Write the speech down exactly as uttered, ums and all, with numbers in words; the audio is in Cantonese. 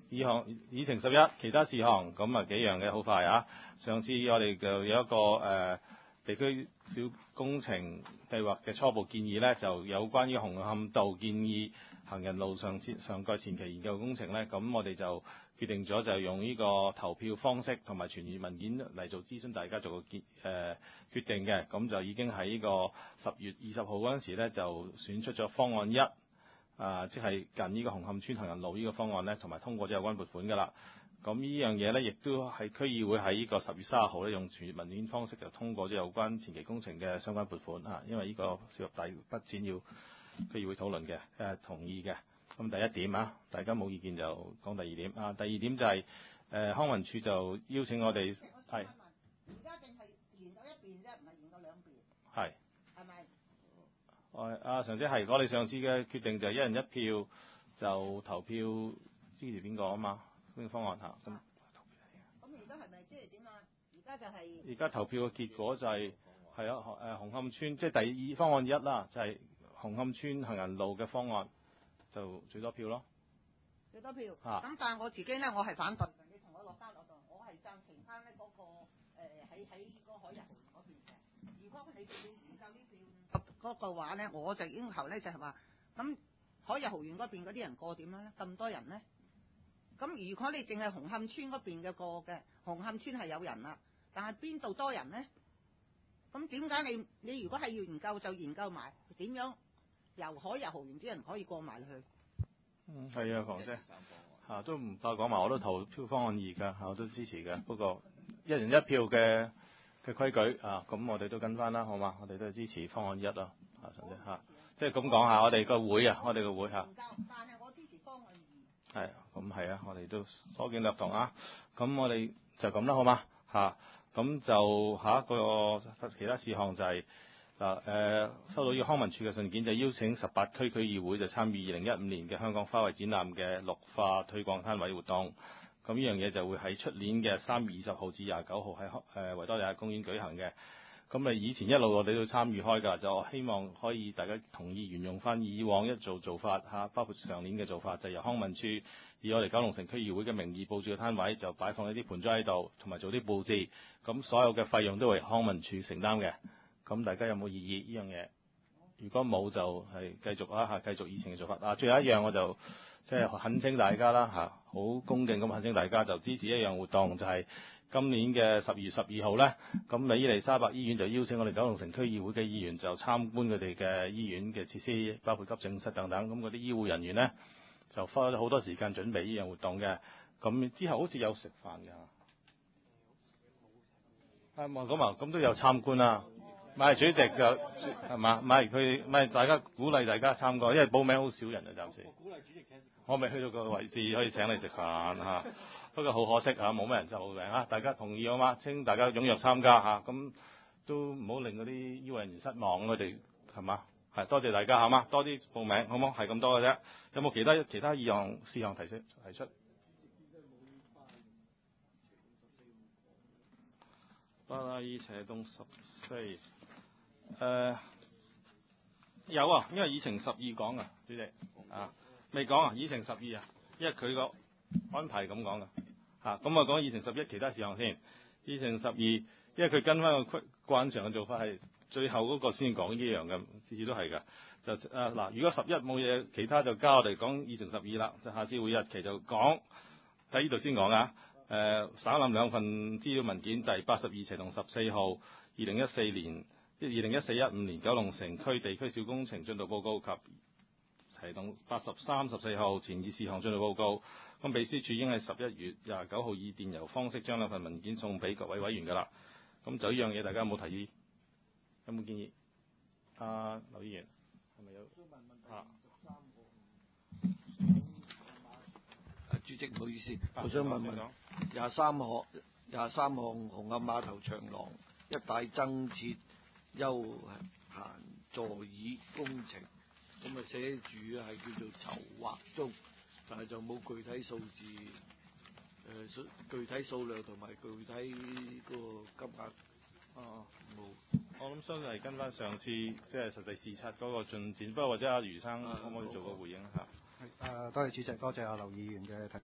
議項議程十一，其他事項咁啊幾樣嘅好快啊！上次我哋就有一個誒、呃、地區小工程計劃嘅初步建議呢，就有關於紅磡道建議行人路上設上蓋前期研究工程呢，咁我哋就決定咗就用呢個投票方式同埋傳閱文件嚟做諮詢，大家做個結誒、呃、決定嘅。咁就已經喺呢個十月二十號嗰陣時呢，就選出咗方案一。啊，即係近呢個紅磡村行人路呢個方案呢，同埋通過咗有關撥款㗎啦。咁呢樣嘢呢，亦都係區議會喺呢個十月三十號呢，用傳閱文件方式就通過咗有關前期工程嘅相關撥款啊。因為呢個涉及大筆錢要區議會討論嘅，誒、啊、同意嘅。咁第一點啊，大家冇意見就講第二點啊。第二點就係、是、誒、呃、康文署就邀請我哋係。 而家淨係研究一邊啫，唔係研究兩邊。 係。 係咪？ 阿常姐係，我哋上次嘅決定就係一人一票就投票支持邊個啊嘛，呢個方案嚇。咁咁而家係咪即係點啊？而家就係而家投票嘅結果就係係啊誒紅磡村，即係第二方案一啦，就係、是、紅磡村行人路嘅方案就最多票咯。 最多票。 啊。 咁但係我自己咧，我係反對。你同我落單嗰度，我係贊成翻咧嗰個誒喺喺嗰個海逸豪園嗰邊嘅。如果你哋要研究呢邊嗰個話咧，我就要求咧就係話，咁海逸豪園嗰邊嗰啲人過點樣咧？咁多人咧？咁如果你淨係紅磡村嗰邊嘅過嘅，紅磡村係有人啦，但係邊度多人咧？咁點解你你如果係要研究就研究埋點樣由海逸豪園啲人可以過埋去？ 嗯，係啊，房姐嚇、啊、都唔怕講埋，我都投票方案二㗎嚇，我都支持嘅。不過一人一票嘅嘅規矩啊，咁我哋都跟翻啦，好嘛？我哋都係支持方案一咯，啊，常姐嚇，即係咁講下，我哋個會啊，我哋個會嚇。 但係我支持方案二。 係，咁係啊，我哋都所見略同啊。咁我哋就咁啦，好嘛？嚇，咁就下一個其他事項就係嗱誒，收到呢個康文署嘅信件，就邀請十八區區議會就參與二零一五年嘅香港花卉展覽嘅綠化推廣攤位活動。咁呢樣嘢就會喺出年嘅三月二十號至廿九號喺誒維多利亞公園舉行嘅。咁啊，以前一路我哋都參與開㗎，就希望可以大家同意沿用翻以往一做做法嚇，包括上年嘅做法，就由康文署以我哋九龍城區議會嘅名義佈置個攤位，就擺放一啲盆栽喺度，同埋做啲佈置。咁所有嘅費用都係康文署承擔嘅。咁大家有冇異議呢樣嘢？如果冇就係繼續啊嚇，繼續以前嘅做法。啊，最後一樣我就即係懇請大家啦嚇，好恭敬咁懇請大家就支持一樣活動，就係、是。今年嘅十二月十二號呢，咁伊利沙伯醫院就邀請我哋九龍城區議會嘅議員就參觀佢哋嘅醫院嘅設施，包括急症室等等。咁嗰啲醫護人員呢，就花咗好多時間準備呢樣活動嘅。咁之後好似有食飯㗎。啊，咁啊，咁都有參觀啦。唔係主席就係嘛？唔係佢唔係大家鼓勵大家參加，因為報名好少人啊，暫時。我鼓勵主席請。我未去到個位置可以請你食飯嚇。不過好可惜嚇，冇咩人報名啊！大家同意好嘛？請大家踴躍參加嚇，咁都唔好令嗰啲醫護人員失望，佢哋係嘛？係多謝大家好嘛？多啲報名好冇？係咁多嘅啫。有冇其他其他議項事項提出提出？巴拉爾斜東十四誒有啊，因為議程十二講啊，主席啊未講啊，議程十二啊，因為佢個安排咁講㗎。嚇，咁啊講議程十一其他事項先。議程十二，因為佢跟翻個慣常嘅做法係最後嗰個先講呢樣嘅，次次都係㗎。就誒嗱、啊，如果十一冇嘢，其他就交我哋講議程十二啦。就下次會日期就講喺呢度先講啊。誒、呃，省覽兩份資料文件，第八十二期同十四號，二零一四年即係二零一四一五年九龍城區地區小工程進度報告及提同八十三、十四號前議事項進度報告。咁秘書處已經係十一月廿九號以電郵方式將兩份文件送俾各位委員㗎啦。咁就呢樣嘢，大家有冇提議？有冇建議？啊，劉議員係咪有？啊， 主席唔好意思，我想問問廿三項廿三項紅磡碼頭長廊一帶增設休閒座椅工程，咁啊寫住係叫做籌劃中。但係就冇具體數字，誒、呃、數具體數量同埋具體嗰個金額。 哦，冇。我諗相信係跟翻上次即係實際視察嗰個進展，不過或者阿余生可唔可以做個回應一下？ 係誒，多謝主席，多謝阿劉議員嘅提。